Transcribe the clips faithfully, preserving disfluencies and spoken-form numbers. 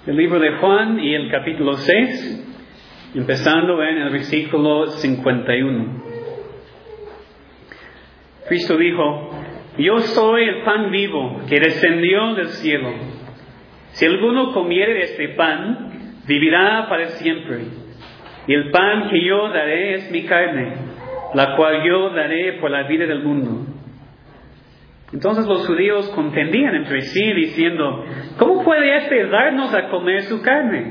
El libro de Juan y el capítulo seis, empezando en el versículo cincuenta y uno. Cristo dijo: Yo soy el pan vivo que descendió del cielo. Si alguno comiere de este pan, vivirá para siempre. Y el pan que yo daré es mi carne, la cual yo daré por la vida del mundo. Entonces los judíos contendían entre sí, diciendo: ¿Cómo puede éste darnos a comer su carne?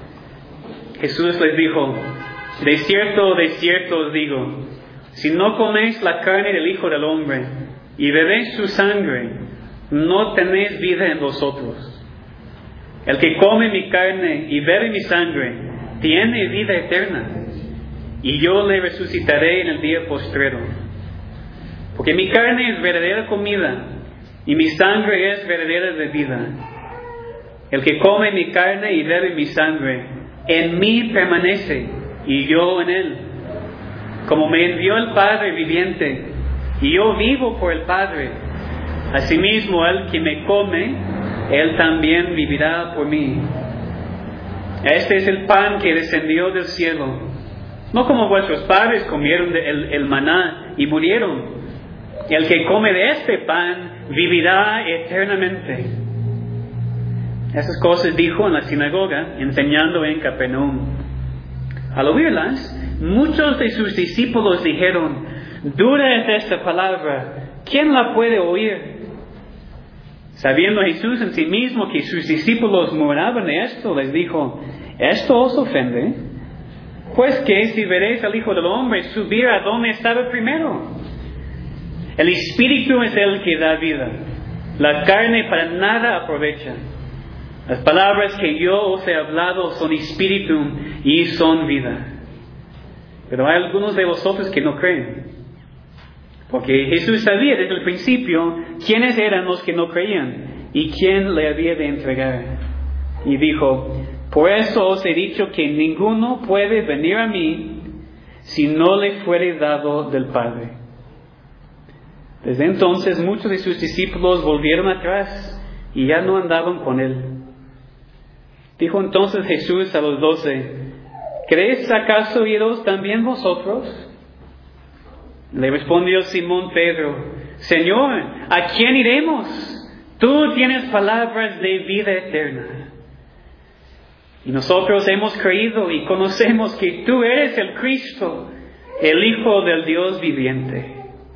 Jesús les dijo: De cierto, de cierto os digo, si no coméis la carne del Hijo del Hombre y bebéis su sangre, no tenéis vida en vosotros. El que come mi carne y bebe mi sangre, tiene vida eterna, y yo le resucitaré en el día postrero. Porque mi carne es verdadera comida, y mi sangre es verdadera bebida. El que come mi carne y bebe mi sangre, en mí permanece, y yo en él. Como me envió el Padre viviente, y yo vivo por el Padre, asimismo el que me come, él también vivirá por mí. Este es el pan que descendió del cielo, no como vuestros padres comieron el, el maná y murieron. El que come de este pan vivirá eternamente. Esas cosas dijo en la sinagoga, enseñando en Capernaum. Al oírlas, muchos de sus discípulos dijeron: Dura es esta palabra, ¿quién la puede oír? Sabiendo Jesús en sí mismo que sus discípulos murmuraban de esto, les dijo: ¿Esto os ofende? Pues que si veréis al Hijo del Hombre subir a donde estaba primero. El Espíritu es el que da vida, la carne para nada aprovecha. Las palabras que yo os he hablado son Espíritu y son vida. Pero hay algunos de vosotros que no creen. Porque Jesús sabía desde el principio quiénes eran los que no creían y quién le había de entregar. Y dijo: Por eso os he dicho que ninguno puede venir a mí si no le fuere dado del Padre. Desde entonces muchos de sus discípulos volvieron atrás y ya no andaban con él. Dijo entonces Jesús a los doce: ¿Creéis acaso iros también vosotros? Le respondió Simón Pedro: Señor, ¿a quién iremos? Tú tienes palabras de vida eterna. Y nosotros hemos creído y conocemos que tú eres el Cristo, el Hijo del Dios viviente.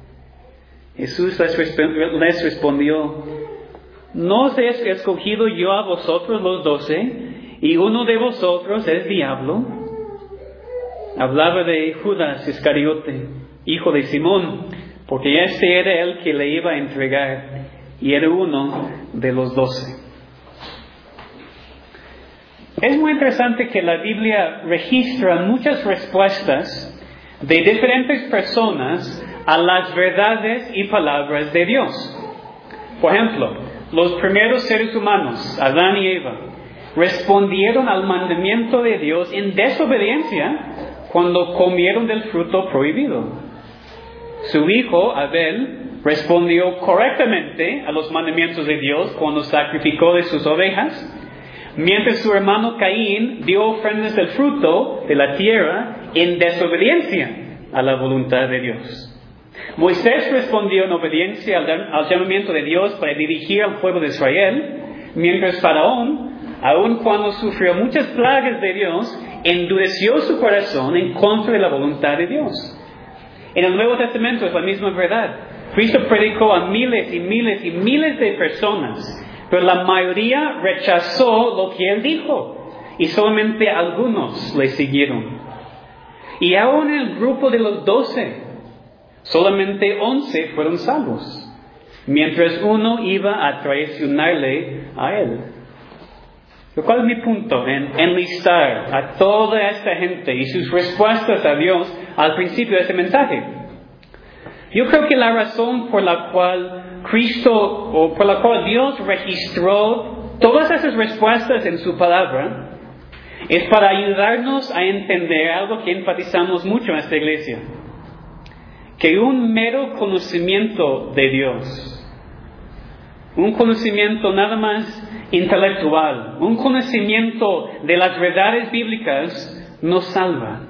Jesús les respondió: ¿No os he escogido yo a vosotros los doce, y uno de vosotros es diablo? Hablaba de Judas Iscariote, hijo de Simón, porque este era el que le iba a entregar, y era uno de los doce. Es muy interesante que la Biblia registra muchas respuestas de diferentes personas a las verdades y palabras de Dios. Por ejemplo, los primeros seres humanos, Adán y Eva, respondieron al mandamiento de Dios en desobediencia cuando comieron del fruto prohibido. Su hijo, Abel, respondió correctamente a los mandamientos de Dios cuando sacrificó de sus ovejas, mientras su hermano Caín dio ofrendas del fruto de la tierra en desobediencia a la voluntad de Dios. Moisés respondió en obediencia al, al llamamiento de Dios para dirigir al pueblo de Israel, mientras Faraón, aun cuando sufrió muchas plagas de Dios, endureció su corazón en contra de la voluntad de Dios. En el Nuevo Testamento es la misma verdad. Cristo predicó a miles y miles y miles de personas, pero la mayoría rechazó lo que Él dijo, y solamente algunos le siguieron. Y aún en el grupo de los doce, solamente once fueron salvos, mientras uno iba a traicionarle a Él. ¿Cuál es mi punto? En enlistar a toda esta gente y sus respuestas a Dios al principio de este mensaje. Yo creo que la razón por la cual Cristo, o por la cual Dios registró todas esas respuestas en su palabra, es para ayudarnos a entender algo que enfatizamos mucho en esta iglesia: que un mero conocimiento de Dios un conocimiento nada más intelectual, un conocimiento de las verdades bíblicas no salva.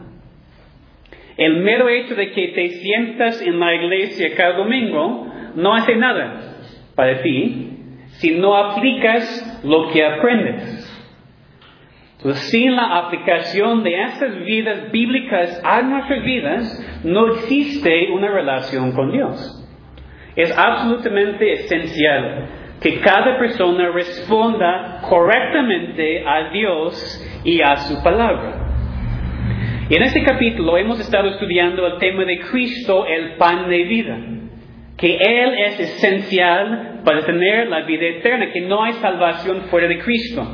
El mero hecho de que te sientas en la iglesia cada domingo no hace nada para ti si no aplicas lo que aprendes. Entonces, sin la aplicación de estas vidas bíblicas a nuestras vidas, no existe una relación con Dios. Es absolutamente esencial que cada persona responda correctamente a Dios y a su palabra. Y en este capítulo hemos estado estudiando el tema de Cristo, el pan de vida, que Él es esencial para tener la vida eterna, que no hay salvación fuera de Cristo.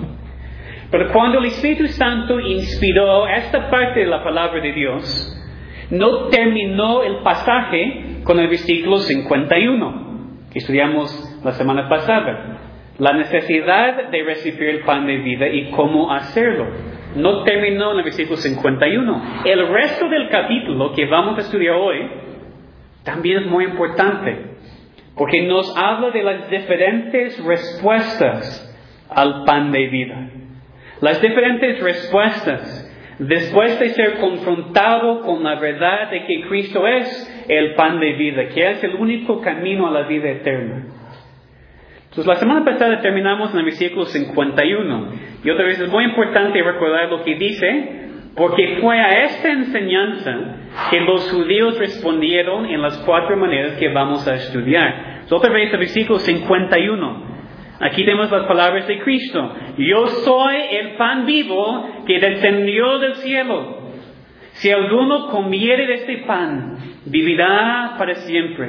Pero cuando el Espíritu Santo inspiró esta parte de la palabra de Dios, no terminó el pasaje con el versículo cincuenta y uno, que estudiamos la semana pasada. La necesidad de recibir el pan de vida y cómo hacerlo. No terminó en el versículo cincuenta y uno. El resto del capítulo que vamos a estudiar hoy también es muy importante, porque nos habla de las diferentes respuestas al pan de vida. Las diferentes respuestas después de ser confrontado con la verdad de que Cristo es el pan de vida, que es el único camino a la vida eterna. Entonces, la semana pasada terminamos en el versículo cincuenta y uno. Y otra vez es muy importante recordar lo que dice, porque fue a esta enseñanza que los judíos respondieron en las cuatro maneras que vamos a estudiar. Entonces, otra vez el versículo cincuenta y uno. Aquí tenemos las palabras de Cristo. Yo soy el pan vivo que descendió del cielo. Si alguno comiere de este pan, vivirá para siempre.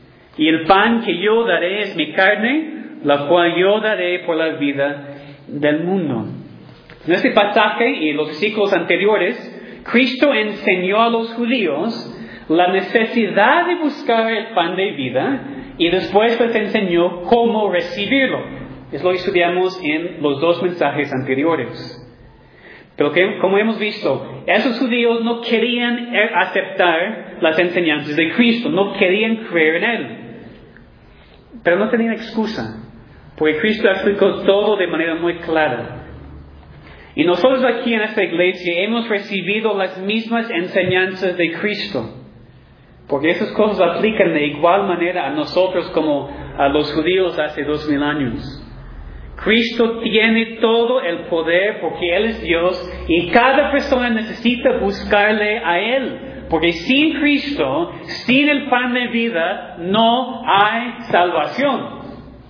Y el pan que yo daré es mi carne, la cual yo daré por la vida del mundo. En este pasaje y en los versículos anteriores, Cristo enseñó a los judíos la necesidad de buscar el pan de vida y después les enseñó cómo recibirlo. Es lo que estudiamos en los dos mensajes anteriores. Pero que, como hemos visto, esos judíos no querían aceptar las enseñanzas de Cristo, no querían creer en Él. Pero no tenían excusa, porque Cristo explicó todo de manera muy clara. Y nosotros aquí en esta iglesia hemos recibido las mismas enseñanzas de Cristo, porque esas cosas aplican de igual manera a nosotros como a los judíos hace dos mil años. Cristo tiene todo el poder porque Él es Dios y cada persona necesita buscarle a Él. Porque sin Cristo, sin el pan de vida, no hay salvación.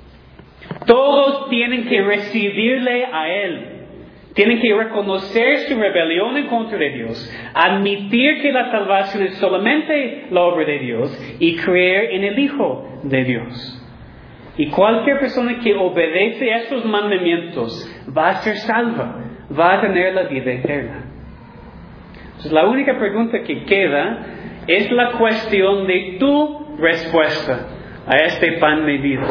Todos tienen que recibirle a Él. Tienen que reconocer su rebelión en contra de Dios, admitir que la salvación es solamente la obra de Dios y creer en el Hijo de Dios. Y cualquier persona que obedece a estos mandamientos va a ser salva, va a tener la vida eterna. Entonces, la única pregunta que queda es la cuestión de tu respuesta a este pan de vida.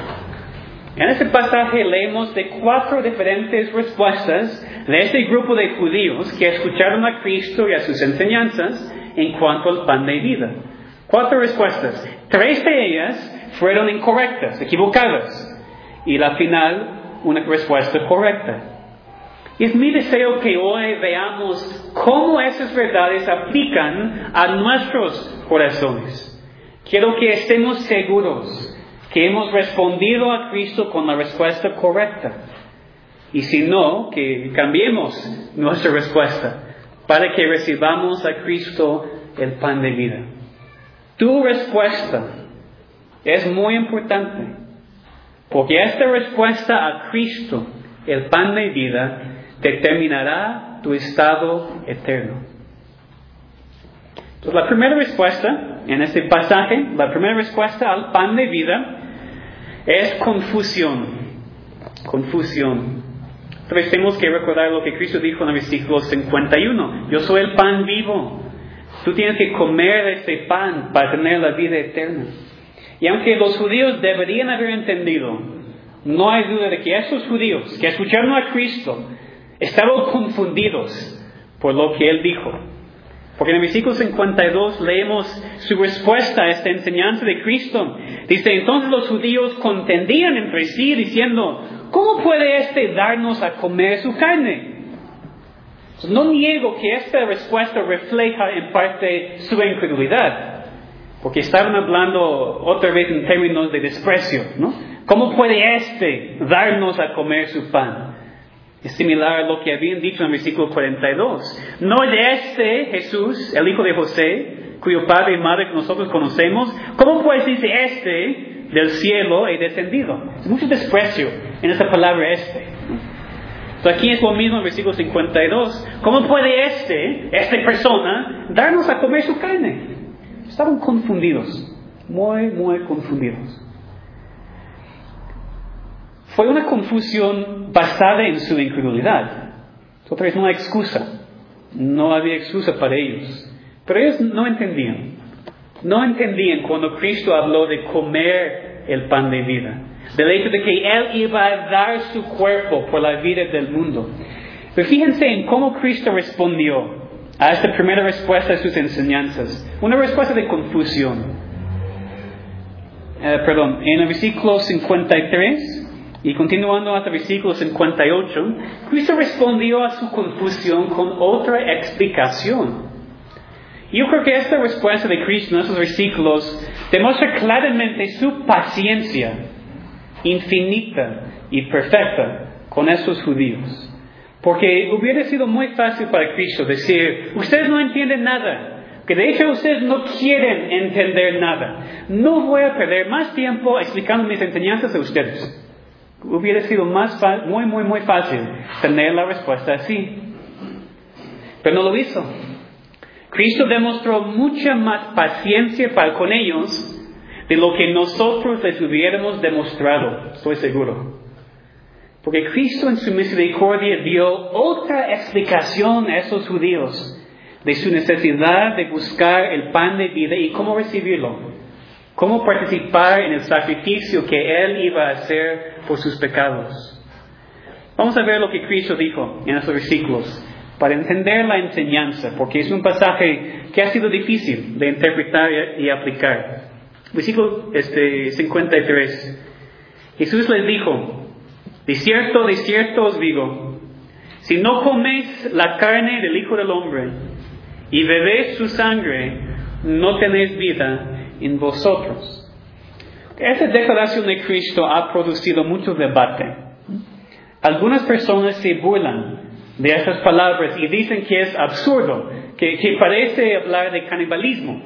En este pasaje leemos de cuatro diferentes respuestas de este grupo de judíos que escucharon a Cristo y a sus enseñanzas en cuanto al pan de vida. Cuatro respuestas. Tres de ellas fueron incorrectas, equivocadas. Y la final, una respuesta correcta. Y es mi deseo que hoy veamos cómo esas verdades aplican a nuestros corazones. Quiero que estemos seguros que hemos respondido a Cristo con la respuesta correcta. Y si no, que cambiemos nuestra respuesta para que recibamos a Cristo el pan de vida. Tu respuesta es muy importante, porque esta respuesta a Cristo, el pan de vida, determinará tu estado eterno. Entonces, la primera respuesta en este pasaje, la primera respuesta al pan de vida es confusión. Confusión. Entonces tenemos que recordar lo que Cristo dijo en el versículo cincuenta y uno. Yo soy el pan vivo. Tú tienes que comer este pan para tener la vida eterna. Y aunque los judíos deberían haber entendido, no hay duda de que esos judíos que escucharon a Cristo estaban confundidos por lo que Él dijo. Porque en el versículo cincuenta y dos leemos su respuesta a esta enseñanza de Cristo. Dice, entonces los judíos contendían entre sí diciendo, ¿cómo puede éste darnos a comer su carne? No niego que esta respuesta refleja en parte su incredulidad, porque estaban hablando otra vez en términos de desprecio, ¿no? ¿Cómo puede éste darnos a comer su pan? Es similar a lo que habían dicho en el versículo cuarenta y dos. No de este Jesús, el hijo de José, cuyo padre y madre que nosotros conocemos. ¿Cómo pues dice este del cielo he descendido? Hay mucho desprecio en esa palabra este. Entonces aquí es lo mismo en el versículo cincuenta y dos. ¿Cómo puede este, esta persona, darnos a comer su carne? Estaban confundidos, muy, muy confundidos. Fue una confusión basada en su incredulidad. Otra vez, no hay excusa. No había excusa para ellos. Pero ellos no entendían. No entendían cuando Cristo habló de comer el pan de vida. Del hecho de que Él iba a dar su cuerpo por la vida del mundo. Pero fíjense en cómo Cristo respondió a esta primera respuesta de sus enseñanzas. Una respuesta de confusión. Eh, perdón, en el versículo cincuenta y tres... y continuando hasta el versículo cincuenta y ocho, Cristo respondió a su confusión con otra explicación. Yo creo que esta respuesta de Cristo en estos versículos demuestra claramente su paciencia infinita y perfecta con estos judíos. Porque hubiera sido muy fácil para Cristo decir, ustedes no entienden nada, que de hecho ustedes no quieren entender nada. No voy a perder más tiempo explicando mis enseñanzas a ustedes. Hubiera sido más fa- muy, muy, muy fácil tener la respuesta así. Pero no lo hizo. Cristo demostró mucha más paciencia para con ellos de lo que nosotros les hubiéramos demostrado, estoy seguro. Porque Cristo en su misericordia dio otra explicación a esos judíos de su necesidad de buscar el pan de vida y cómo recibirlo. Cómo participar en el sacrificio que Él iba a hacer por sus pecados. Vamos a ver lo que Cristo dijo en estos versículos para entender la enseñanza, porque es un pasaje que ha sido difícil de interpretar y aplicar. Versículo este, cincuenta y tres. Jesús les dijo, de cierto, de cierto os digo, si no coméis la carne del Hijo del Hombre y bebéis su sangre, no tenéis vida en vosotros. Esta declaración de Cristo ha producido mucho debate. Algunas personas se burlan de estas palabras y dicen que es absurdo, que, que parece hablar de canibalismo.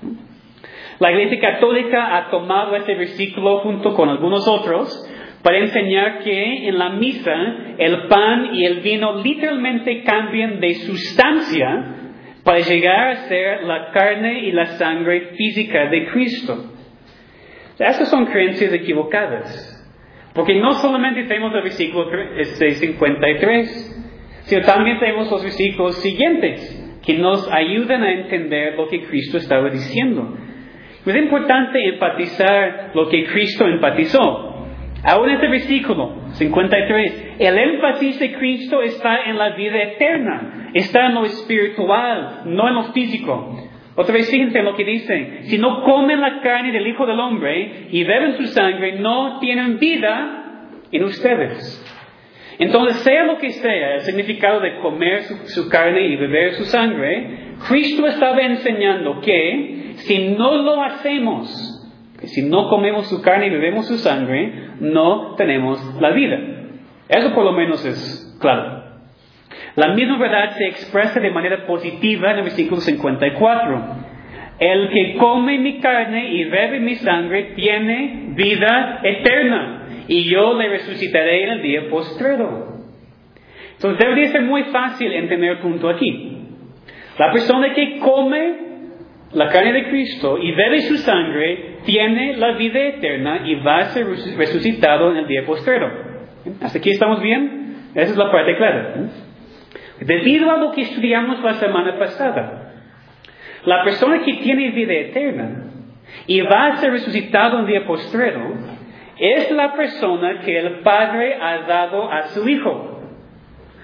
La Iglesia Católica ha tomado este versículo junto con algunos otros para enseñar que en la misa el pan y el vino literalmente cambian de sustancia para llegar a ser la carne y la sangre física de Cristo. Estas son creencias equivocadas. Porque no solamente tenemos el versículo cincuenta y tres, sino también tenemos los versículos siguientes que nos ayudan a entender lo que Cristo estaba diciendo. Es importante enfatizar lo que Cristo enfatizó. Ahora en este versículo cincuenta y tres, el énfasis de Cristo está en la vida eterna, está en lo espiritual, no en lo físico. Otra vez fíjense en lo que dice, si no comen la carne del Hijo del Hombre y beben su sangre, no tienen vida en ustedes. Entonces, sea lo que sea el significado de comer su, su carne y beber su sangre, Cristo estaba enseñando que si no lo hacemos, si no comemos su carne y bebemos su sangre, no tenemos la vida. Eso por lo menos es claro. La misma verdad se expresa de manera positiva en el versículo cincuenta y cuatro. El que come mi carne y bebe mi sangre tiene vida eterna, y yo le resucitaré en el día postrero. Entonces debería ser muy fácil entender el punto aquí. La persona que come la carne de Cristo y bebe su sangre tiene la vida eterna y va a ser resucitado en el día postrero. ¿Hasta aquí estamos bien? Esa es la parte clara. Debido a lo que estudiamos la semana pasada, la persona que tiene vida eterna y va a ser resucitado en el día postrero es la persona que el Padre ha dado a su Hijo.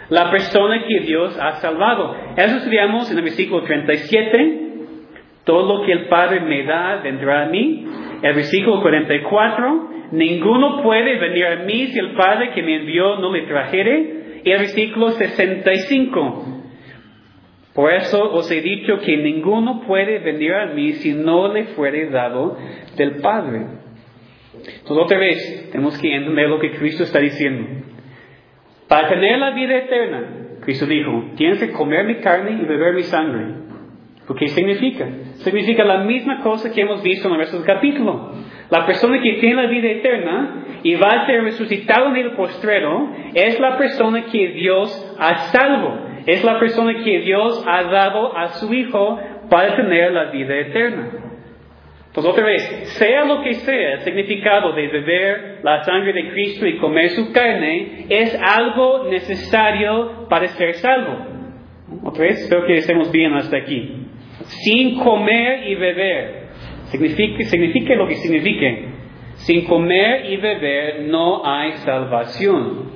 la persona que Dios ha salvado. Eso estudiamos en el versículo treinta y siete. Todo lo que el Padre me da vendrá a mí. El versículo cuarenta y cuatro. Ninguno puede venir a mí si el Padre que me envió no le trajere. Y el versículo sesenta y cinco. Por eso os he dicho que ninguno puede venir a mí si no le fuere dado del Padre. Entonces otra vez tenemos que entender lo que Cristo está diciendo. Para tener la vida eterna, Cristo dijo, tienes que comer mi carne y beber mi sangre. ¿Qué significa? Significa la misma cosa que hemos visto en el resto del capítulo. La persona que tiene la vida eterna y va a ser resucitado en el postrero es la persona que Dios ha salvo. Es la persona que Dios ha dado a su Hijo para tener la vida eterna. Entonces otra vez, sea lo que sea el significado de beber la sangre de Cristo y comer su carne, es algo necesario para ser salvo. Otra vez, espero que estemos bien hasta aquí. Sin comer y beber, signifique, signifique lo que signifique. Sin comer y beber no hay salvación.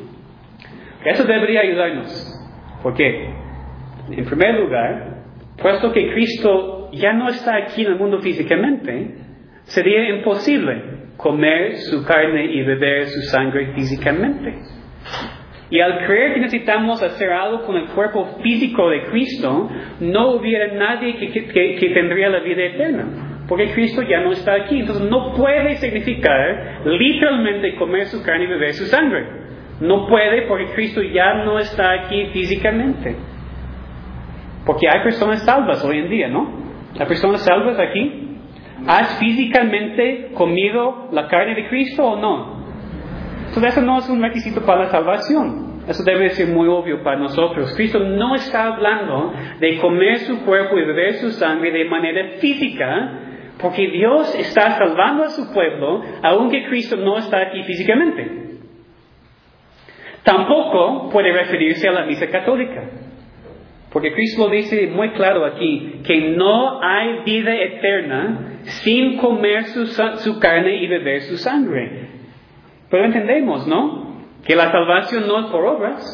Eso debería ayudarnos. ¿Por qué? En primer lugar, puesto que Cristo ya no está aquí en el mundo físicamente, sería imposible comer su carne y beber su sangre físicamente. Y al creer que necesitamos hacer algo con el cuerpo físico de Cristo, no hubiera nadie que, que, que tendría la vida eterna. Porque Cristo ya no está aquí. Entonces no puede significar literalmente comer su carne y beber su sangre. No puede porque Cristo ya no está aquí físicamente. Porque hay personas salvas hoy en día, ¿no? ¿Hay personas salvas aquí? ¿Has físicamente comido la carne de Cristo o no? Entonces eso no es un requisito para la salvación. Eso debe ser muy obvio para nosotros. Cristo no está hablando de comer su cuerpo y beber su sangre de manera física, porque Dios está salvando a su pueblo, aunque Cristo no está aquí físicamente. Tampoco puede referirse a la misa católica, porque Cristo lo dice muy claro aquí, que no hay vida eterna sin comer su, su carne y beber su sangre. Pero entendemos, ¿no? Que la salvación no es por obras.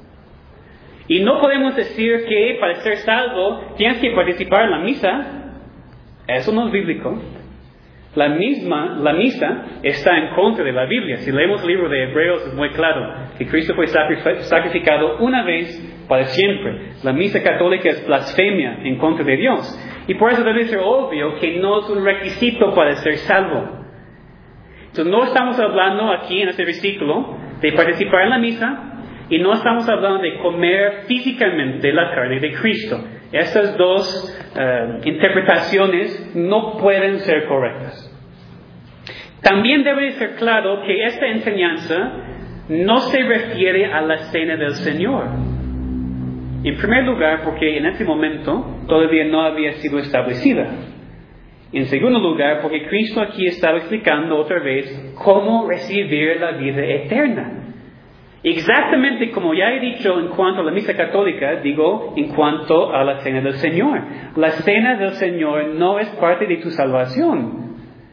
Y no podemos decir que para ser salvo tienes que participar en la misa. Eso no es bíblico. La misma, la misa está en contra de la Biblia. Si leemos el libro de Hebreos es muy claro que Cristo fue sacrificado una vez para siempre. La misa católica es blasfemia en contra de Dios. Y por eso debe ser obvio que no es un requisito para ser salvo. Entonces no estamos hablando aquí en este versículo de participar en la misa y no estamos hablando de comer físicamente la carne de Cristo. Estas dos uh, interpretaciones no pueden ser correctas. También debe ser claro que esta enseñanza no se refiere a la cena del Señor. En primer lugar, porque en ese momento todavía no había sido establecida. En segundo lugar, porque Cristo aquí estaba explicando otra vez cómo recibir la vida eterna. Exactamente como ya he dicho en cuanto a la misa católica, digo en cuanto a la cena del Señor. La cena del Señor no es parte de tu salvación.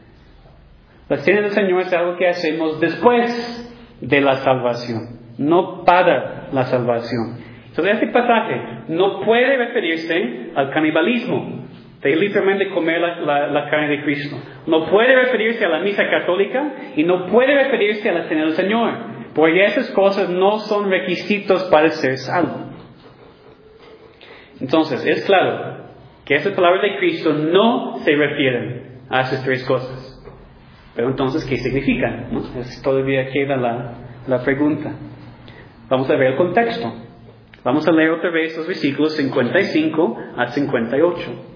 La cena del Señor es algo que hacemos después de la salvación, no para la salvación. Entonces este pasaje no puede referirse al canibalismo, de literalmente comer la, la, la carne de Cristo. No puede referirse a la misa católica y no puede referirse a la cena del Señor, porque esas cosas no son requisitos para ser salvo. Entonces, es claro que esas palabras de Cristo no se refieren a esas tres cosas. Pero entonces, ¿qué significan? ¿No? Es, todavía queda la, la pregunta. Vamos a ver el contexto. Vamos a leer otra vez los versículos cincuenta y cinco a cincuenta y ocho.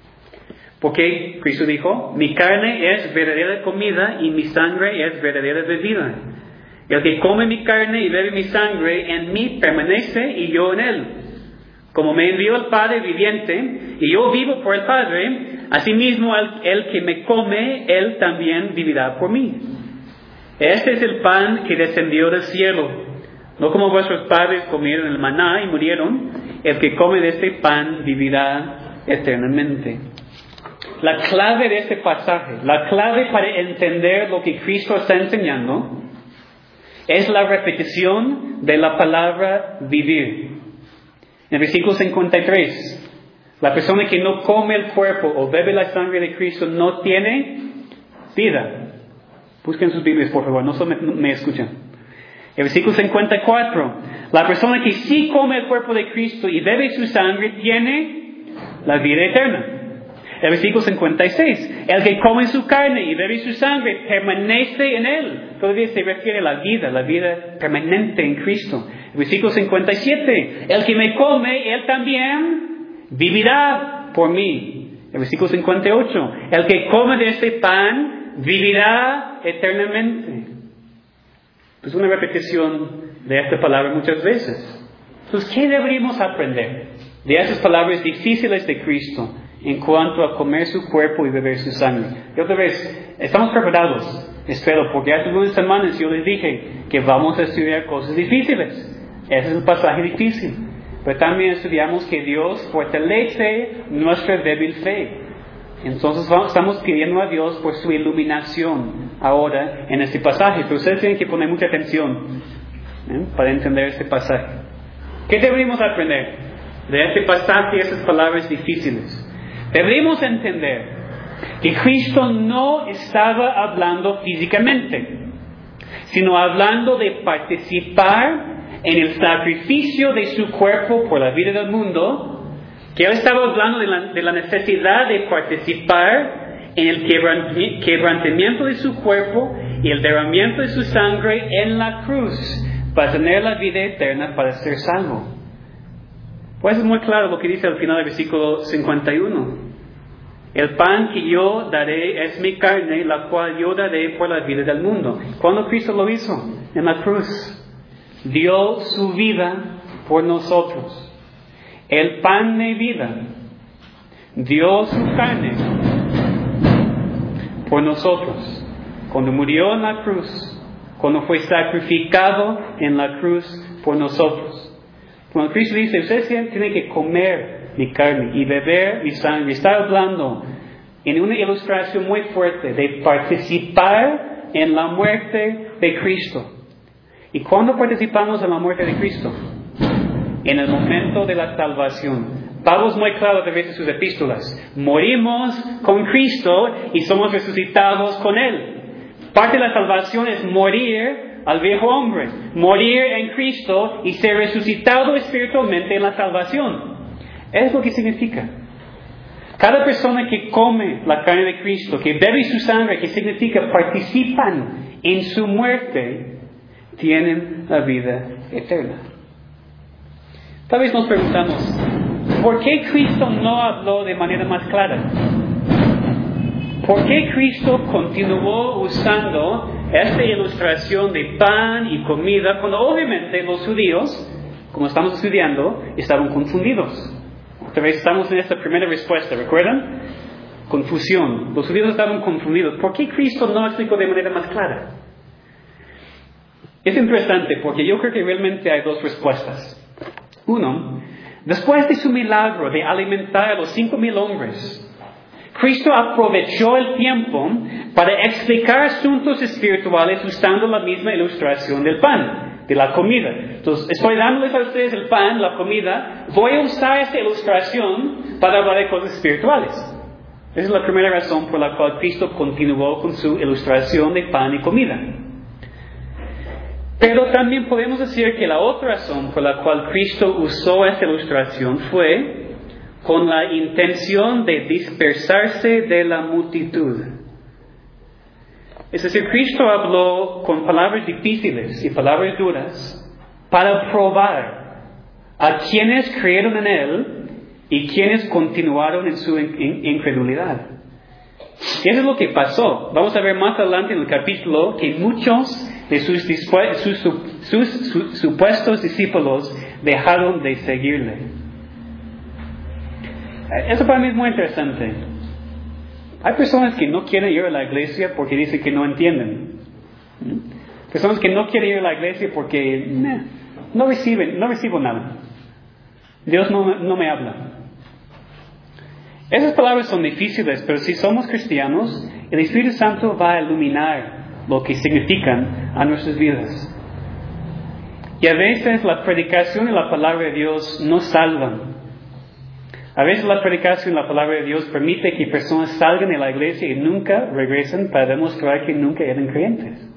Porque Cristo dijo, mi carne es verdadera comida y mi sangre es verdadera bebida. El que come mi carne y bebe mi sangre, en mí permanece y yo en él. Como me envió el Padre viviente y yo vivo por el Padre, asimismo el, el que me come, él también vivirá por mí. Este es el pan que descendió del cielo. No como vuestros padres comieron el maná y murieron, el que come de este pan vivirá eternamente. La clave de este pasaje, la clave para entender lo que Cristo está enseñando, es la repetición de la palabra vivir. En el versículo cincuenta y tres, la persona que no come el cuerpo o bebe la sangre de Cristo no tiene vida. Busquen sus Biblias, por favor, no solo me, me escuchan. El versículo cincuenta y cuatro, la persona que sí come el cuerpo de Cristo y bebe su sangre tiene la vida eterna. El versículo cincuenta y seis, el que come su carne y bebe su sangre permanece en él. Todavía se refiere a la vida, la vida permanente en Cristo. El versículo cincuenta y siete, el que me come, él también vivirá por mí. El versículo cincuenta y ocho, el que come de este pan vivirá eternamente. Es una repetición de esta palabra muchas veces. Entonces, ¿qué deberíamos aprender de esas palabras difíciles de Cristo en cuanto a comer su cuerpo y beber su sangre? Y otra vez, estamos preparados, espero, porque hace algunas semanas yo les dije que vamos a estudiar cosas difíciles. Ese es el pasaje difícil. Pero también estudiamos que Dios fortalece nuestra débil fe. Entonces vamos, estamos pidiendo a Dios por su iluminación ahora en este pasaje. Pero ustedes tienen que poner mucha atención, ¿eh?, para entender este pasaje. ¿Qué deberíamos aprender de este pasaje y esas palabras difíciles? Deberíamos entender que Cristo no estaba hablando físicamente, sino hablando de participar en el sacrificio de su cuerpo por la vida del mundo, que Él estaba hablando de la, de la necesidad de participar en el quebrantamiento de su cuerpo y el derramamiento de su sangre en la cruz para tener la vida eterna, para ser salvo. Pues es muy claro lo que dice al final del versículo cincuenta y uno. El pan que yo daré es mi carne, la cual yo daré por la vida del mundo. ¿Cuándo Cristo lo hizo? En la cruz. Dio su vida por nosotros. El pan de vida. Dio su carne por nosotros. Cuando murió en la cruz. Cuando fue sacrificado en la cruz por nosotros. Cuando Cristo dice, ustedes tienen que comer mi carne y beber mi sangre, está hablando en una ilustración muy fuerte de participar en la muerte de Cristo. ¿Y cuándo participamos en la muerte de Cristo? En el momento de la salvación. Pablo es muy claro a través de sus epístolas. Morimos con Cristo y somos resucitados con Él. Parte de la salvación es morir al viejo hombre, morir en Cristo y ser resucitado espiritualmente en la salvación. Es lo que significa. Cada persona que come la carne de Cristo, que bebe su sangre, que significa participan en su muerte, tienen la vida eterna. Tal vez nos preguntamos, ¿por qué Cristo no habló de manera más clara? ¿Por qué Cristo continuó usando esta ilustración de pan y comida cuando obviamente los judíos, como estamos estudiando, estaban confundidos? Otra vez estamos en esta primera respuesta, ¿recuerdan? Confusión. Los judíos estaban confundidos. ¿Por qué Cristo no explicó de manera más clara? Es interesante porque yo creo que realmente hay dos respuestas. Uno, después de su milagro de alimentar a los cinco mil hombres, Cristo aprovechó el tiempo para explicar asuntos espirituales usando la misma ilustración del pan, de la comida. Entonces, estoy dándoles a ustedes el pan, la comida. Voy a usar esta ilustración para hablar de cosas espirituales. Esa es la primera razón por la cual Cristo continuó con su ilustración de pan y comida. Pero también podemos decir que la otra razón por la cual Cristo usó esta ilustración fue con la intención de dispersarse de la multitud. Es decir, Cristo habló con palabras difíciles y palabras duras para probar a quienes creyeron en Él y quienes continuaron en su incredulidad. Y eso es lo que pasó. Vamos a ver más adelante en el capítulo que muchos de sus, sus, sus, sus supuestos discípulos dejaron de seguirle. Eso para mí es muy interesante. Hay personas que no quieren ir a la iglesia porque dicen que no entienden. Personas que no quieren ir a la iglesia porque nah, no reciben, no recibo nada. Dios no, no me habla. Esas palabras son difíciles, pero si somos cristianos, el Espíritu Santo va a iluminar lo que significan a nuestras vidas. Y a veces la predicación y la palabra de Dios no salvan. A veces la predicación y la palabra de Dios permite que personas salgan de la iglesia y nunca regresen para demostrar que nunca eran creyentes.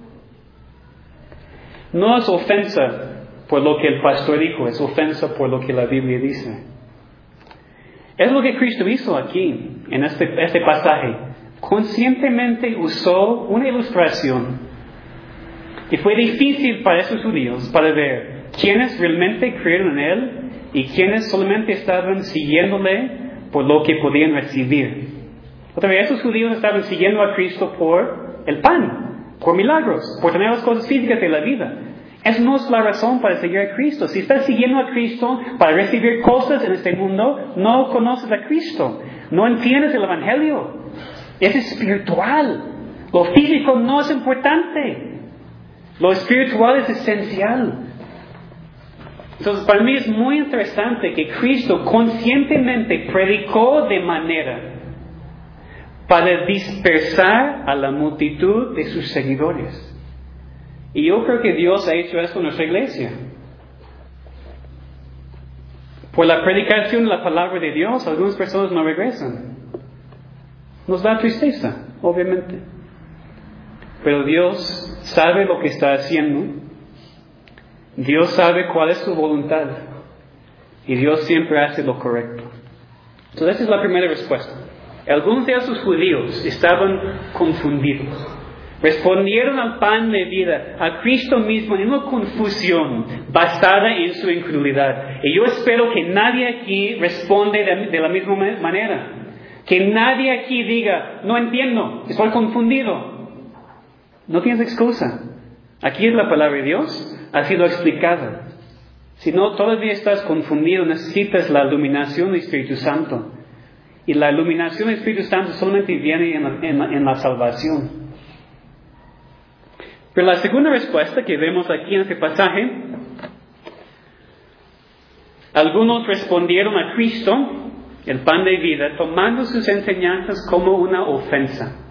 No es ofensa por lo que el pastor dijo, es ofensa por lo que la Biblia dice. Es lo que Cristo hizo aquí, en este, este pasaje. Conscientemente usó una ilustración. Y fue difícil para esos judíos para ver quiénes realmente creyeron en Él y quiénes solamente estaban siguiéndole por lo que podían recibir. Otra vez, esos judíos estaban siguiendo a Cristo por el pan, por milagros, por tener las cosas físicas de la vida. Esa no es la razón para seguir a Cristo. Si estás siguiendo a Cristo para recibir cosas en este mundo, no conoces a Cristo. No entiendes el Evangelio. Es espiritual. Lo físico no es importante. Lo espiritual es esencial. Entonces, para mí es muy interesante que Cristo conscientemente predicó de manera para dispersar a la multitud de sus seguidores. Y yo creo que Dios ha hecho esto en nuestra iglesia. Por la predicación de la palabra de Dios, algunas personas no regresan. Nos da tristeza, obviamente. Pero Dios sabe lo que está haciendo. Dios sabe cuál es su voluntad. Y Dios siempre hace lo correcto. Entonces, esa es la primera respuesta. Algunos de esos judíos estaban confundidos. Respondieron al pan de vida, a Cristo mismo, en una confusión basada en su incredulidad. Y yo espero que nadie aquí responde de, de la misma manera. Que nadie aquí diga, no entiendo, estoy confundido. No tienes excusa. Aquí es la palabra de Dios, ha sido explicada. Si no, todavía estás confundido, necesitas la iluminación del Espíritu Santo. Y la iluminación del Espíritu Santo solamente viene en la, en la, en la salvación. Pero la segunda respuesta que vemos aquí en este pasaje, algunos respondieron a Cristo, el pan de vida, tomando sus enseñanzas como una ofensa.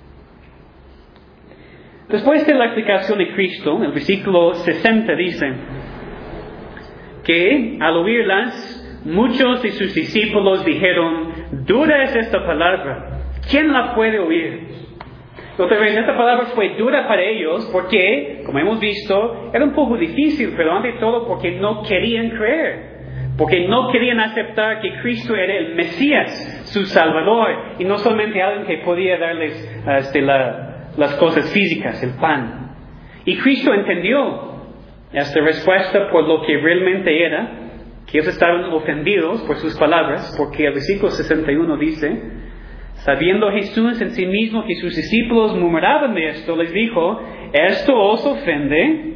Después de la explicación de Cristo, el versículo sesenta dice que al oírlas, muchos de sus discípulos dijeron, dura es esta palabra, ¿quién la puede oír? Otra vez, esta palabra fue dura para ellos porque, como hemos visto, era un poco difícil, pero ante todo porque no querían creer. Porque no querían aceptar que Cristo era el Mesías, su Salvador, y no solamente alguien que podía darles este, la, las cosas físicas, el pan. Y Cristo entendió esta respuesta por lo que realmente era, que ellos estaban ofendidos por sus palabras, porque el versículo sesenta y uno dice, sabiendo Jesús en sí mismo que sus discípulos murmuraban de esto, les dijo, ¿esto os ofende?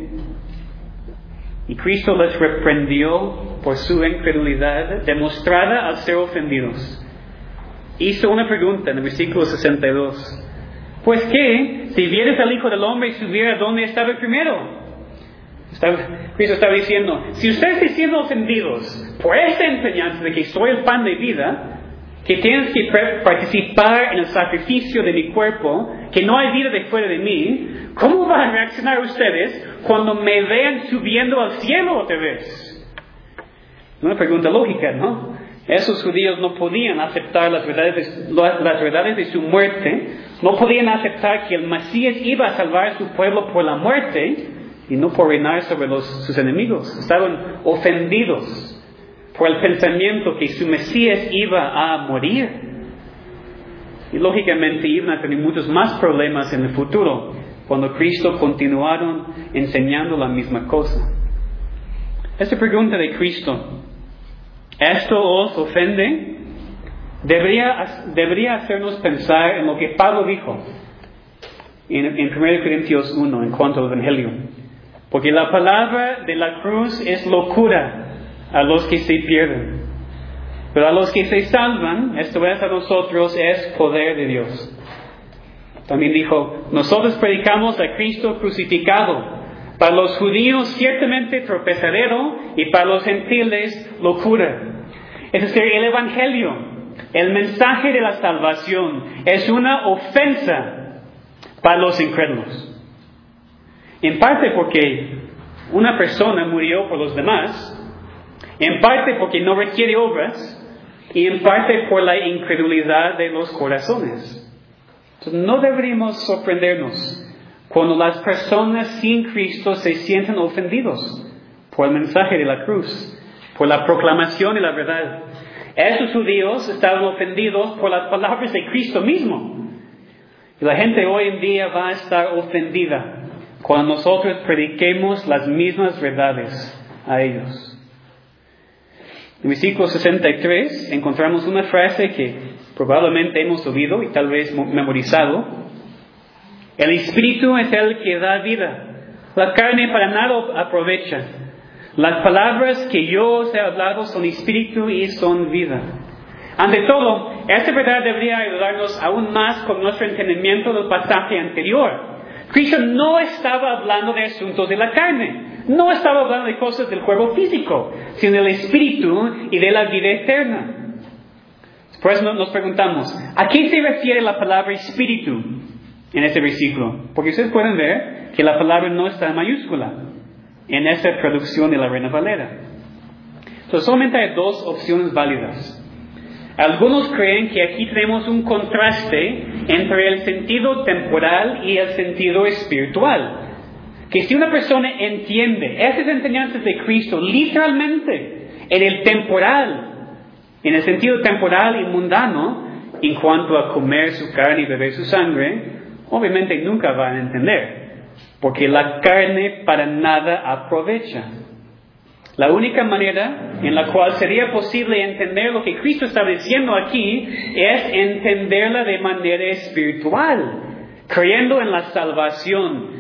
Y Cristo les reprendió por su incredulidad demostrada al ser ofendidos. Hizo una pregunta en el versículo sesenta y dos. Pues qué, si vieres al Hijo del Hombre y subiera donde estaba primero. Estaba, Cristo estaba diciendo, si ustedes están siendo ofendidos por esta enseñanza de que soy el pan de vida, que tienes que participar en el sacrificio de mi cuerpo, que no hay vida de fuera de mí, ¿cómo van a reaccionar ustedes cuando me vean subiendo al cielo otra vez? Una pregunta lógica, ¿no? Esos judíos no podían aceptar las verdades, las verdades de su muerte, no podían aceptar que el Mesías iba a salvar a su pueblo por la muerte y no por reinar sobre los, sus enemigos. Estaban ofendidos por el pensamiento que su Mesías iba a morir. Y lógicamente iban a tener muchos más problemas en el futuro cuando Cristo continuaron enseñando la misma cosa. Esta pregunta de Cristo, ¿esto os ofende? Debería, debería hacernos pensar en lo que Pablo dijo en, en primera Corintios uno en cuanto al Evangelio. Porque la palabra de la cruz es locura a los que se pierden. Pero a los que se salvan, esto es a nosotros, es poder de Dios. También dijo, nosotros predicamos a Cristo crucificado. Para los judíos ciertamente tropezadero y para los gentiles locura. Es decir, el Evangelio, el mensaje de la salvación, es una ofensa para los incrédulos. En parte porque una persona murió por los demás, en parte porque no requiere obras y en parte por la incredulidad de los corazones. Entonces, no deberíamos sorprendernos cuando las personas sin Cristo se sienten ofendidos por el mensaje de la cruz, por la proclamación de la verdad. Esos judíos estaban ofendidos por las palabras de Cristo mismo. Y la gente hoy en día va a estar ofendida cuando nosotros prediquemos las mismas verdades a ellos. En el versículo sesenta y tres encontramos una frase que probablemente hemos oído y tal vez memorizado. El Espíritu es el que da vida. La carne para nada aprovecha. Las palabras que yo os he hablado son Espíritu y son vida. Ante todo, esta verdad debería ayudarnos aún más con nuestro entendimiento del pasaje anterior. Cristo no estaba hablando de asuntos de la carne. No estaba hablando de cosas del cuerpo físico, sino del Espíritu y de la vida eterna. Por eso nos preguntamos, ¿a qué se refiere la palabra Espíritu en este versículo? Porque ustedes pueden ver que la palabra no está en mayúscula en esta traducción de la Reina Valera. Entonces solamente hay dos opciones válidas. Algunos creen que aquí tenemos un contraste entre el sentido temporal y el sentido espiritual. Que si una persona entiende estas enseñanzas de Cristo literalmente en el temporal, en el sentido temporal y mundano, en cuanto a comer su carne y beber su sangre, obviamente nunca va a entender, porque la carne para nada aprovecha. La única manera en la cual sería posible entender lo que Cristo está diciendo aquí es entenderla de manera espiritual, creyendo en la salvación.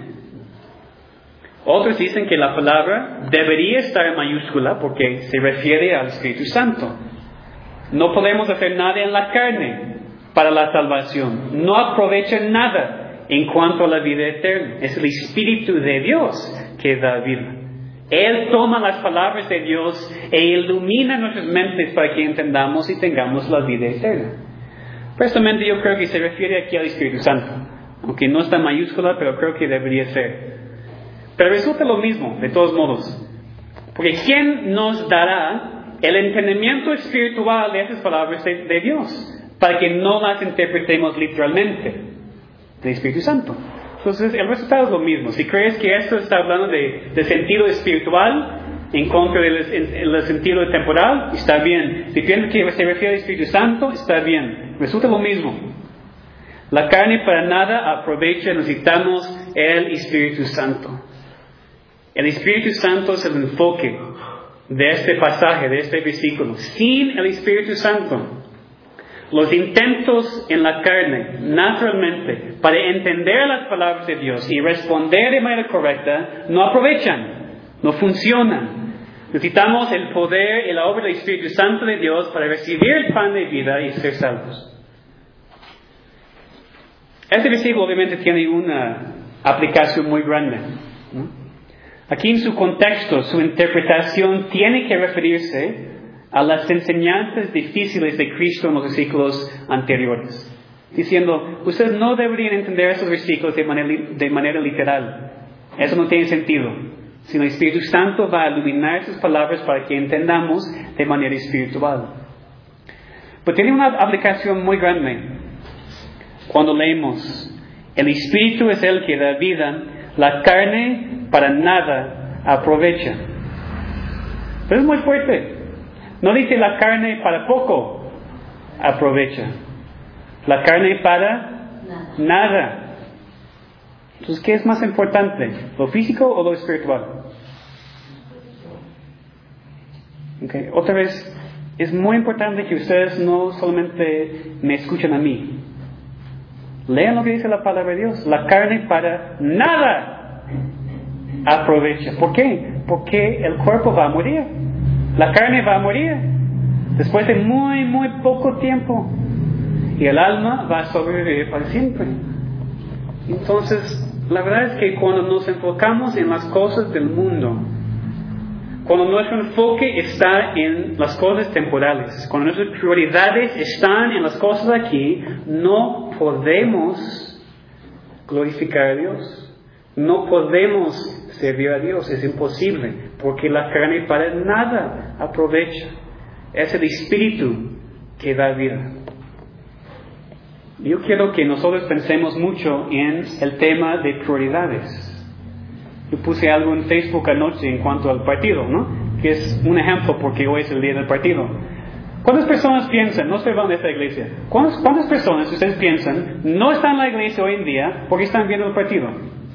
Otros dicen que la palabra debería estar en mayúscula porque se refiere al Espíritu Santo. No podemos hacer nada en la carne para la salvación. No aprovecha nada en cuanto a la vida eterna. Es el Espíritu de Dios que da vida. Él toma las palabras de Dios e ilumina nuestras mentes para que entendamos y tengamos la vida eterna. Personalmente yo creo que se refiere aquí al Espíritu Santo. Aunque no está en mayúscula, pero creo que debería ser. Pero resulta lo mismo, de todos modos. Porque ¿quién nos dará el entendimiento espiritual de esas palabras de, de Dios? Para que no las interpretemos literalmente. El Espíritu Santo. Entonces el resultado es lo mismo. Si crees que esto está hablando de, de sentido espiritual en contra del en, en sentido temporal, está bien. Si piensas que se refiere al Espíritu Santo, está bien. Resulta lo mismo. La carne para nada aprovecha, necesitamos el Espíritu Santo. El Espíritu Santo es el enfoque de este pasaje, de este versículo. Sin el Espíritu Santo, los intentos en la carne, naturalmente, para entender las palabras de Dios y responder de manera correcta, no aprovechan, no funcionan. Necesitamos el poder y la obra del Espíritu Santo de Dios para recibir el pan de vida y ser salvos. Este versículo obviamente tiene una aplicación muy grande, ¿no? Aquí en su contexto, su interpretación tiene que referirse a las enseñanzas difíciles de Cristo en los versículos anteriores. Diciendo, ustedes no deberían entender esos versículos de manera, de manera literal. Eso no tiene sentido. Sino el Espíritu Santo va a iluminar sus palabras para que entendamos de manera espiritual. Pero tiene una aplicación muy grande. Cuando leemos, el Espíritu es el que da vida, la carne para nada aprovecha. Pero es muy fuerte. No dice la carne para poco aprovecha. La carne para nada. nada. Entonces, ¿qué es más importante? ¿Lo físico o lo espiritual? Okay. Otra vez, es muy importante que ustedes no solamente me escuchen a mí. Lean lo que dice la palabra de Dios. La carne para nada aprovecha. ¿Por qué? Porque el cuerpo va a morir. La carne va a morir después de muy, muy poco tiempo. Y el alma va a sobrevivir para siempre. Entonces, la verdad es que cuando nos enfocamos en las cosas del mundo, cuando nuestro enfoque está en las cosas temporales, cuando nuestras prioridades están en las cosas aquí, no podemos glorificar a Dios. No podemos servir a Dios. Es imposible, porque la carne para nada aprovecha. Es el Espíritu que da vida. Yo quiero que nosotros pensemos mucho en el tema de prioridades. Yo puse algo en Facebook anoche en cuanto al partido, ¿no? Que es un ejemplo porque hoy es el día del partido. ¿Cuántas personas piensan, no se van de esta iglesia, ¿cuántas, cuántas personas ustedes piensan no están en la iglesia hoy en día porque están viendo el partido?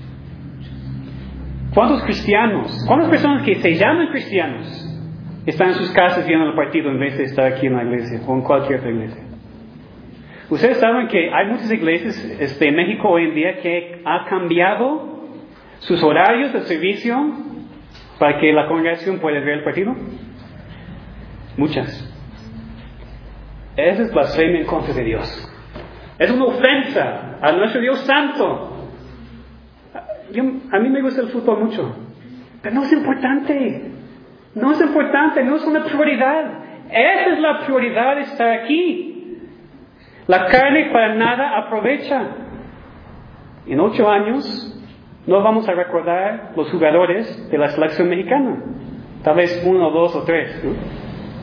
¿Cuántos cristianos, cuántas personas que se llaman cristianos están en sus casas viendo el partido en vez de estar aquí en la iglesia o en cualquier otra iglesia? Ustedes saben que hay muchas iglesias este, en México hoy en día que ha cambiado sus horarios de servicio para que la congregación pueda ver el partido. Muchas. Esa es blasfemia en contra de Dios. Es una ofensa a nuestro Dios Santo. Yo, a mí me gusta el fútbol mucho, pero no es importante. No es importante, no es una prioridad. Esa es la prioridad de estar aquí. La carne para nada aprovecha. En ocho años no vamos a recordar los jugadores de la selección mexicana. Tal vez uno, dos o tres, ¿no?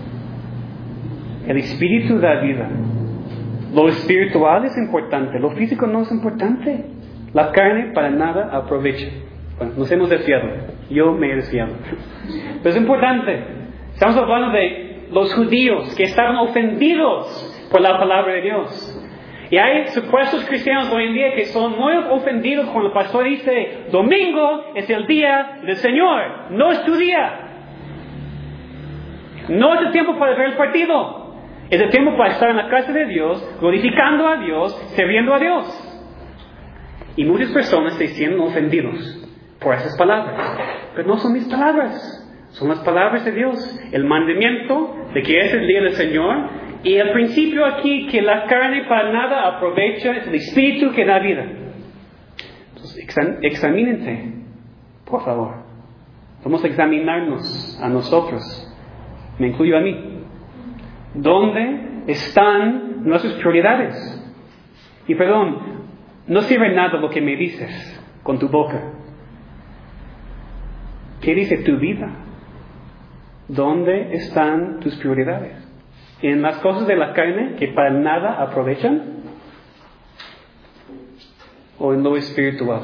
El Espíritu da vida. Lo espiritual es importante, lo físico no es importante. La carne para nada aprovecha. Bueno, nos hemos desviado. Yo me he desviado. Pero es importante. Estamos hablando de los judíos que estaban ofendidos por la palabra de Dios. Y hay supuestos cristianos hoy en día que son muy ofendidos cuando el pastor dice: domingo es el día del Señor, no es tu día. No es el tiempo para ver el partido. Es el tiempo para estar en la casa de Dios, glorificando a Dios, sirviendo a Dios. Y muchas personas se sienten ofendidos por esas palabras. Pero no son mis palabras, son las palabras de Dios. El mandamiento de que es el día del Señor. Y el principio aquí, que la carne para nada aprovecha, es el Espíritu que da vida. Entonces, exam- examínense, por favor. Vamos a examinarnos a nosotros. Me incluyo a mí. ¿Dónde están nuestras prioridades? Y perdón, no sirve nada lo que me dices con tu boca. ¿Qué dice tu vida? ¿Dónde están tus prioridades? ¿En las cosas de la carne que para nada aprovechan? ¿O en lo espiritual?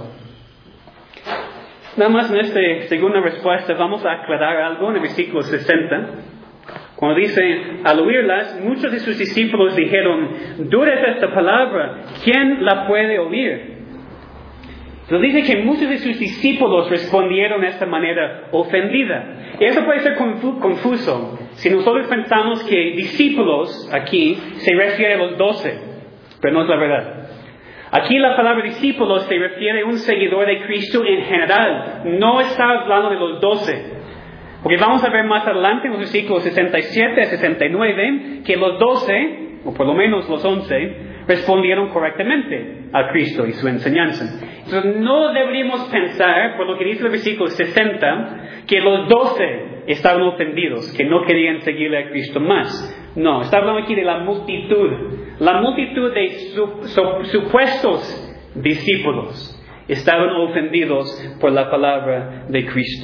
Nada más en esta segunda respuesta vamos a aclarar algo en el versículo sesenta. Cuando dice: al oírlas, muchos de sus discípulos dijeron: dura es esta palabra, ¿quién la puede oír? Nos dice que muchos de sus discípulos respondieron de esta manera ofendida. Y eso puede ser confuso si nosotros pensamos que discípulos aquí se refiere a los doce, pero no es la verdad. Aquí la palabra discípulos se refiere a un seguidor de Cristo en general. No está hablando de los doce. Porque vamos a ver más adelante en los versículos sesenta y siete a sesenta y nueve que los doce, o por lo menos los once, respondieron correctamente a Cristo y su enseñanza. Entonces no deberíamos pensar, por lo que dice el versículo sesenta, que los doce estaban ofendidos, que no querían seguirle a Cristo más. No, está hablando aquí de la multitud. La multitud de su, su, supuestos discípulos estaban ofendidos por la palabra de Cristo.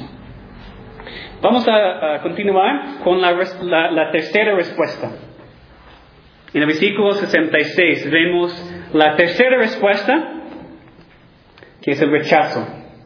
Vamos a, a continuar con la, la, la tercera respuesta. En el versículo sesenta y seis vemos la tercera respuesta, que es el rechazo.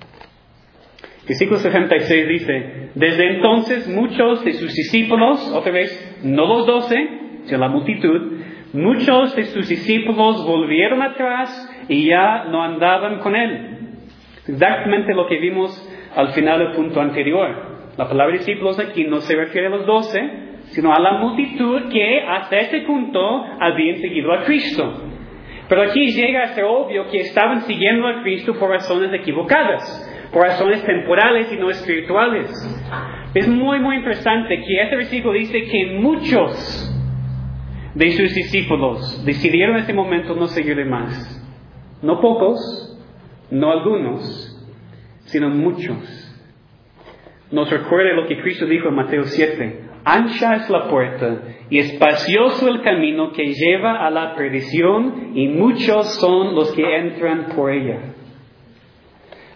El versículo sesenta y seis dice: desde entonces muchos de sus discípulos, otra vez, no los doce, sino la multitud, muchos de sus discípulos volvieron atrás y ya no andaban con él. Exactamente lo que vimos al final del punto anterior. La palabra discípulos aquí no se refiere a los doce, sino a la multitud que hasta este punto habían seguido a Cristo. Pero aquí llega a ser obvio que estaban siguiendo a Cristo por razones equivocadas, por razones temporales y no espirituales. Es muy muy interesante que este versículo dice que muchos de sus discípulos decidieron en ese momento no seguirle más. No pocos, no algunos, sino muchos. Nos recuerda lo que Cristo dijo en Mateo siete: ancha es la puerta y espacioso el camino que lleva a la perdición, y muchos son los que entran por ella.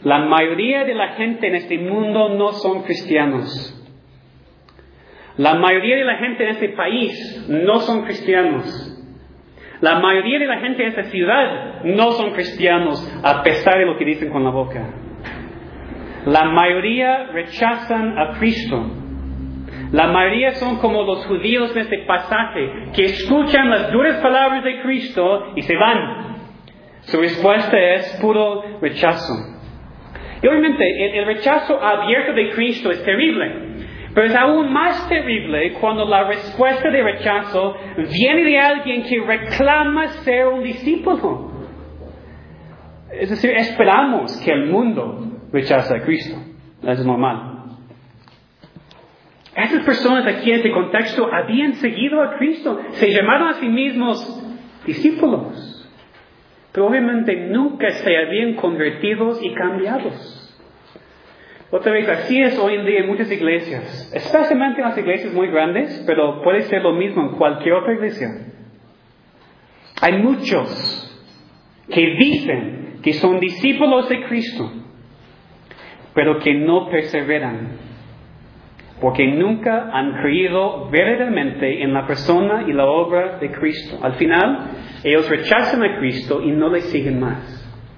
La mayoría de la gente en este mundo no son cristianos. La mayoría de la gente en este país no son cristianos. La mayoría de la gente en esta ciudad no son cristianos, a pesar de lo que dicen con la boca. La mayoría rechazan a Cristo. La mayoría son como los judíos en este pasaje, que escuchan las duras palabras de Cristo y se van. Su respuesta es puro rechazo. Y obviamente el, el rechazo abierto de Cristo es terrible. Pero es aún más terrible cuando la respuesta de rechazo viene de alguien que reclama ser un discípulo. Es decir, esperamos que el mundo rechace a Cristo. Eso es normal. Estas personas aquí en este contexto habían seguido a Cristo. Se llamaron a sí mismos discípulos. Pero obviamente nunca se habían convertido y cambiados. Otra vez, así es hoy en día en muchas iglesias, especialmente en las iglesias muy grandes, pero puede ser lo mismo en cualquier otra iglesia. Hay muchos que dicen que son discípulos de Cristo, pero que no perseveran, porque nunca han creído verdaderamente en la persona y la obra de Cristo. Al final, ellos rechazan a Cristo y no le siguen más.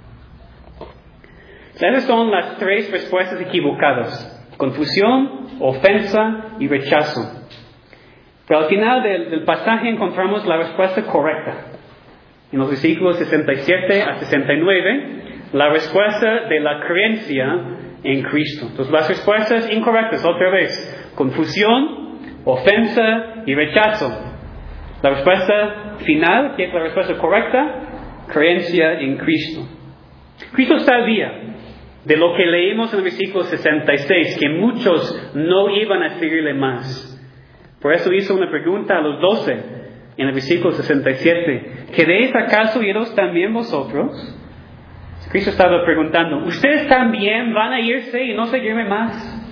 Esas son las tres respuestas equivocadas: confusión, ofensa y rechazo. Pero al final del, del pasaje encontramos la respuesta correcta. En los versículos sesenta y siete a sesenta y nueve, la respuesta de la creencia en Cristo. Entonces, las respuestas incorrectas, otra vez: confusión, ofensa y rechazo. La respuesta final, que es la respuesta correcta: creencia en Cristo. Cristo sabía de lo que leímos en el versículo sesenta y seis, que muchos no iban a seguirle más. Por eso hizo una pregunta a los doce en el versículo sesenta y siete. ¿Queréis acaso iros también vosotros? Cristo estaba preguntando, ¿ustedes también van a irse y no seguirme más?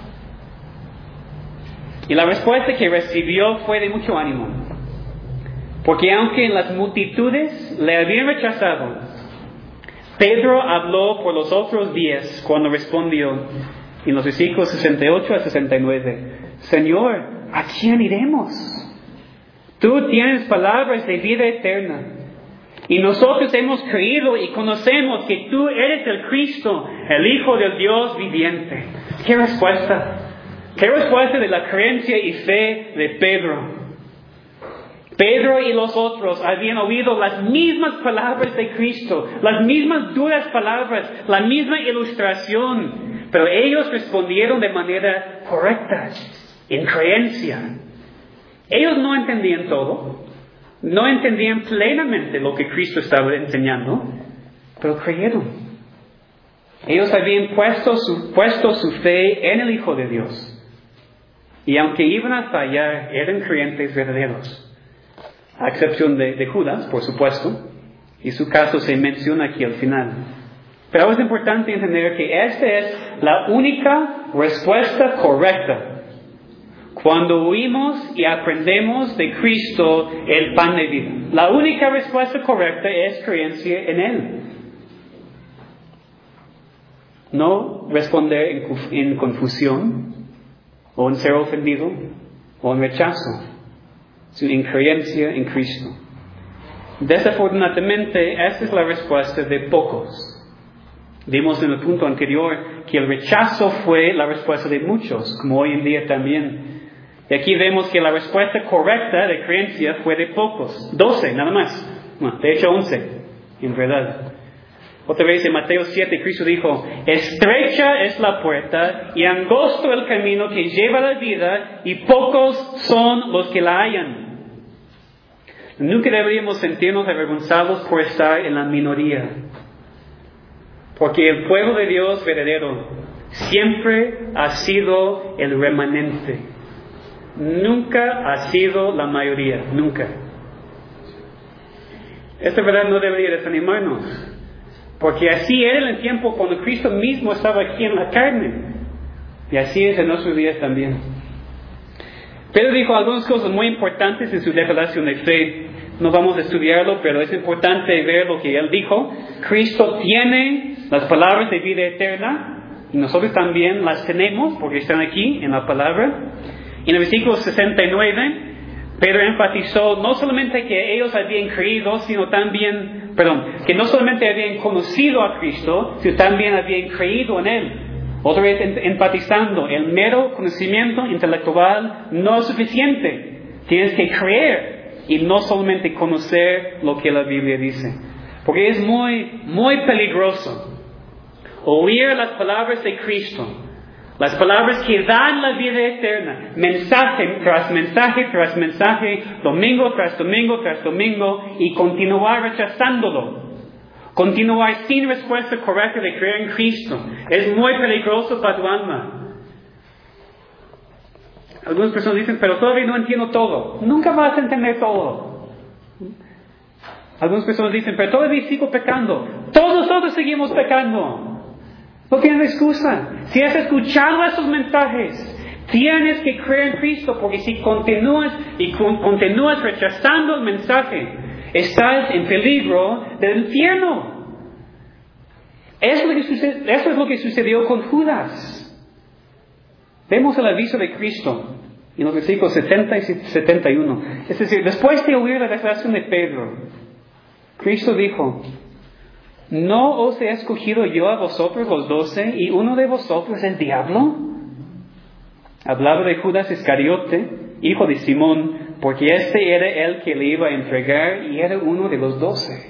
Y la respuesta que recibió fue de mucho ánimo. Porque aunque las multitudes le habían rechazado, Pedro habló por los otros diez cuando respondió en los versículos sesenta y ocho a sesenta y nueve. Señor, ¿a quién iremos? Tú tienes palabras de vida eterna. Y nosotros hemos creído y conocemos que tú eres el Cristo, el Hijo del Dios viviente. ¿Qué respuesta? ¿Qué respuesta de la creencia y fe de Pedro? Pedro y los otros habían oído las mismas palabras de Cristo, las mismas duras palabras, la misma ilustración, pero ellos respondieron de manera correcta, en creencia. Ellos no entendían todo, no entendían plenamente lo que Cristo estaba enseñando, pero creyeron. Ellos habían puesto su, puesto su fe en el Hijo de Dios, y aunque iban a fallar, eran creyentes verdaderos. A excepción de, de Judas, por supuesto, y su caso se menciona aquí al final. Pero es importante entender que esta es la única respuesta correcta cuando oímos y aprendemos de Cristo el pan de vida. La única respuesta correcta es creencia en Él. No responder en, en confusión, o en ser ofendido, o en rechazo, sino en creencia en Cristo. Desafortunadamente, esta es la respuesta de pocos. Vimos en el punto anterior que el rechazo fue la respuesta de muchos, como hoy en día también. Y aquí vemos que la respuesta correcta de creencia fue de pocos. Doce, nada más. Bueno, de hecho, once, en verdad. Otra vez en Mateo siete, Cristo dijo, estrecha es la puerta y angosto el camino que lleva a la vida, y pocos son los que la hallan. Nunca deberíamos sentirnos avergonzados por estar en la minoría. Porque el pueblo de Dios verdadero siempre ha sido el remanente. Nunca ha sido la mayoría, nunca. Esta verdad no debería desanimarnos. Porque así era en el tiempo cuando Cristo mismo estaba aquí en la carne. Y así es en nuestros días también. Pedro dijo algunas cosas muy importantes en su declaración de fe. No vamos a estudiarlo, pero es importante ver lo que él dijo. Cristo tiene las palabras de vida eterna, y nosotros también las tenemos porque están aquí en la palabra. Y en el versículo sesenta y nueve, Pedro enfatizó no solamente que ellos habían creído, sino también, perdón, que no solamente habían conocido a Cristo, sino también habían creído en Él. Otra vez enfatizando, el mero conocimiento intelectual no es suficiente. Tienes que creer y no solamente conocer lo que la Biblia dice. Porque es muy, muy peligroso oír las palabras de Cristo, las palabras que dan la vida eterna, mensaje tras mensaje tras mensaje, domingo tras domingo tras domingo, y continuar rechazándolo. Continuar sin respuesta correcta de creer en Cristo. Es muy peligroso para tu alma. Algunas personas dicen, pero todavía no entiendo todo. Nunca vas a entender todo. Algunas personas dicen, pero todavía sigo pecando. Todos nosotros seguimos pecando. No tienes excusa. Si has escuchado esos mensajes, tienes que creer en Cristo, porque si continúas y continúas rechazando el mensaje, estás en peligro del infierno. Eso es lo que sucedió, eso es lo que sucedió con Judas. Vemos el aviso de Cristo en los versículos setenta y setenta y uno. Es decir, después de oír la declaración de Pedro, Cristo dijo, ¿no os he escogido yo a vosotros los doce y uno de vosotros es diablo? Hablaba de Judas Iscariote, hijo de Simón, porque este era el que le iba a entregar y era uno de los doce.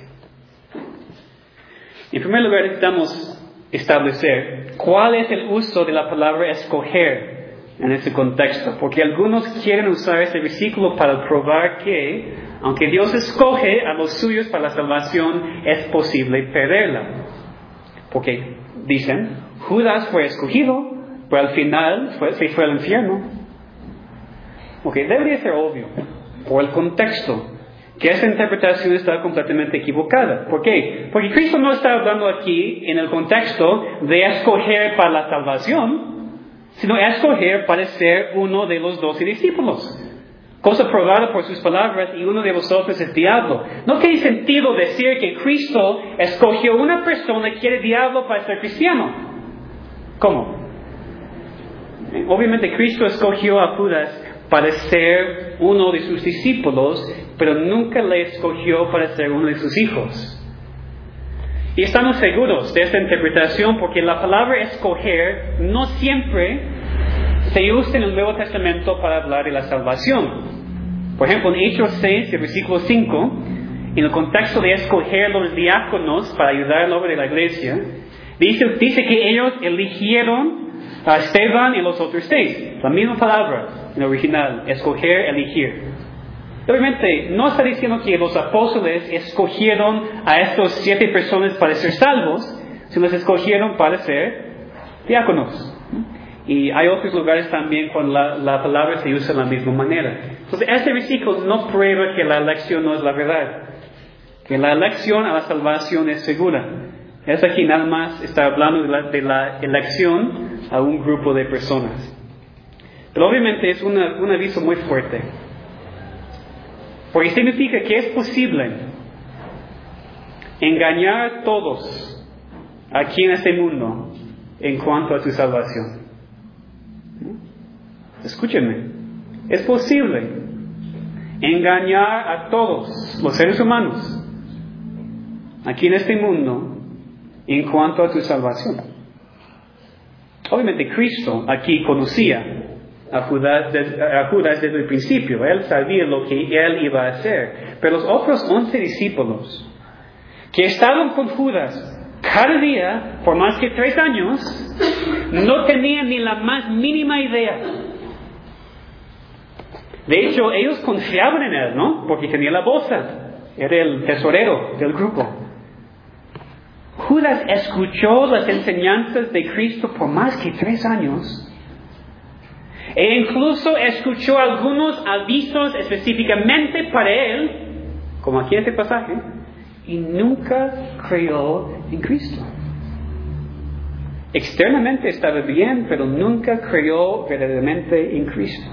En primer lugar, necesitamos establecer cuál es el uso de la palabra escoger en ese contexto, porque algunos quieren usar ese versículo para probar que, aunque Dios escoge a los suyos para la salvación, es posible perderla. Porque dicen, Judas fue escogido, pero al final fue, se fue al infierno. Ok, debería ser obvio, por el contexto, que esa interpretación está completamente equivocada. ¿Por qué? Porque Cristo no está hablando aquí en el contexto de escoger para la salvación, sino escoger para ser uno de los doce discípulos. Cosa probada por sus palabras, y uno de vosotros es diablo. No tiene sentido decir que Cristo escogió una persona que era diablo para ser cristiano. ¿Cómo? Obviamente Cristo escogió a Judas para ser uno de sus discípulos, pero nunca le escogió para ser uno de sus hijos. Y estamos seguros de esta interpretación porque la palabra escoger no siempre se usa en el Nuevo Testamento para hablar de la salvación. Por ejemplo, en Hechos seis, el versículo cinco, en el contexto de escoger los diáconos para ayudar en la obra de la iglesia, dice, dice que ellos eligieron a Esteban y los otros seis. La misma palabra en el original, escoger, elegir. Obviamente, no está diciendo que los apóstoles escogieron a estos siete personas para ser salvos, sino los escogieron para ser diáconos. Y hay otros lugares también cuando la, la palabra se usa de la misma manera. Entonces, este versículo no prueba que la elección no es la verdad. Que la elección a la salvación es segura. Es aquí nada más está hablando de la, de la elección a un grupo de personas. Pero obviamente es una, un aviso muy fuerte. Porque significa que es posible engañar a todos aquí en este mundo en cuanto a su salvación. Escúchenme. Es posible engañar a todos los seres humanos aquí en este mundo en cuanto a su salvación. Obviamente Cristo aquí conocía a Judas, a Judas desde el principio. Él sabía lo que él iba a hacer. Pero los otros once discípulos que estaban con Judas cada día por más que tres años no tenían ni la más mínima idea. De hecho, ellos confiaban en él, ¿no? Porque tenía la bolsa. Era el tesorero del grupo. Judas escuchó las enseñanzas de Cristo por más que tres años. E incluso escuchó algunos avisos específicamente para él, como aquí en este pasaje, y nunca creyó en Cristo. Externamente estaba bien, pero nunca creyó verdaderamente en Cristo.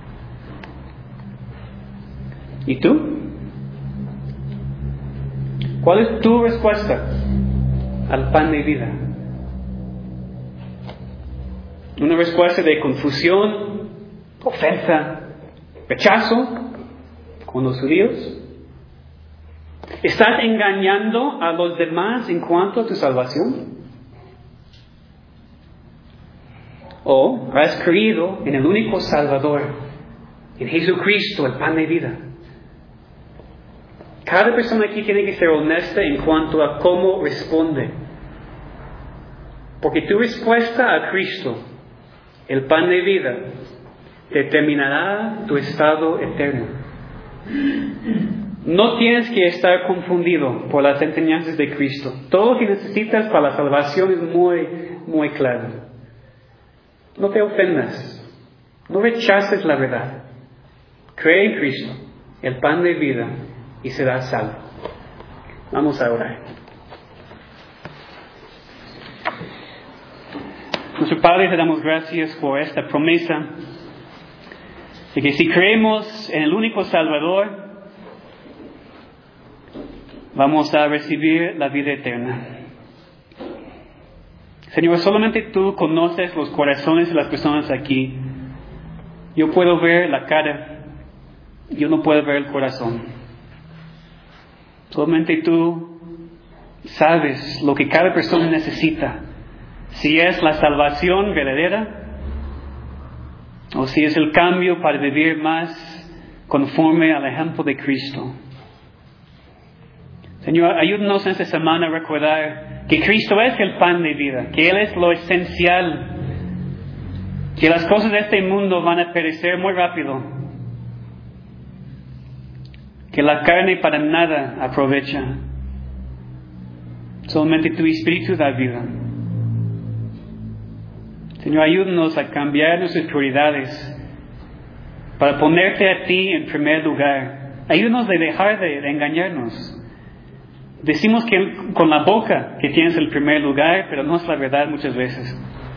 ¿Y tú? ¿Cuál es tu respuesta al pan de vida. Una respuesta de confusión, ofensa, rechazo con los judíos. ¿Estás engañando a los demás en cuanto a tu salvación? ¿O has creído en el único Salvador, en Jesucristo, el pan de vida? Cada persona aquí tiene que ser honesta en cuanto a cómo responde. Porque tu respuesta a Cristo, el pan de vida, determinará tu estado eterno. No tienes que estar confundido por las enseñanzas de Cristo. Todo lo que necesitas para la salvación es muy, muy claro. No te ofendas. No rechaces la verdad. Cree en Cristo, el pan de vida, y serás salvo. Vamos a orar. Nuestro Padre, te damos gracias por esta promesa de que si creemos en el único Salvador, vamos a recibir la vida eterna. Señor, solamente tú conoces los corazones de las personas aquí. Yo puedo ver la cara, yo no puedo ver el corazón. Solamente tú sabes lo que cada persona necesita. Si es la salvación verdadera, o si es el cambio para vivir más conforme al ejemplo de Cristo. Señor, ayúdanos en esta semana a recordar que Cristo es el pan de vida, que Él es lo esencial, que las cosas de este mundo van a perecer muy rápido, que la carne para nada aprovecha, solamente tu Espíritu da vida. Señor, ayúdanos a cambiar nuestras prioridades para ponerte a ti en primer lugar. Ayúdanos a dejar de, de engañarnos. Decimos que con la boca que tienes el primer lugar, pero no es la verdad muchas veces.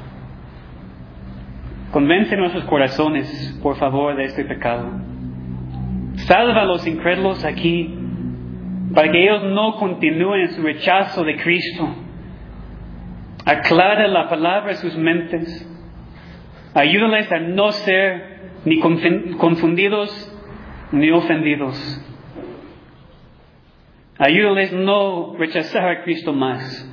Convence nuestros corazones, por favor, de este pecado. Salva a los incrédulos aquí, para que ellos no continúen en su rechazo de Cristo. Aclara la palabra en sus mentes. Ayúdales a no ser ni confundidos ni ofendidos. Ayúdales a no rechazar a Cristo más.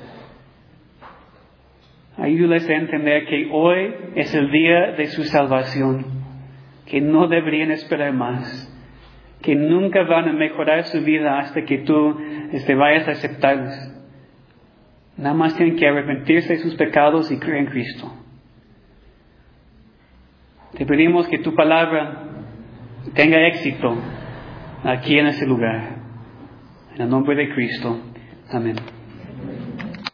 Ayúdales a entender que hoy es el día de su salvación, que no deberían esperar más, que nunca van a mejorar su vida hasta que tú este, vayas a aceptarlos. Nada más tienen que arrepentirse de sus pecados y creer en Cristo. Te pedimos que tu palabra tenga éxito aquí en este lugar. En el nombre de Cristo. Amén.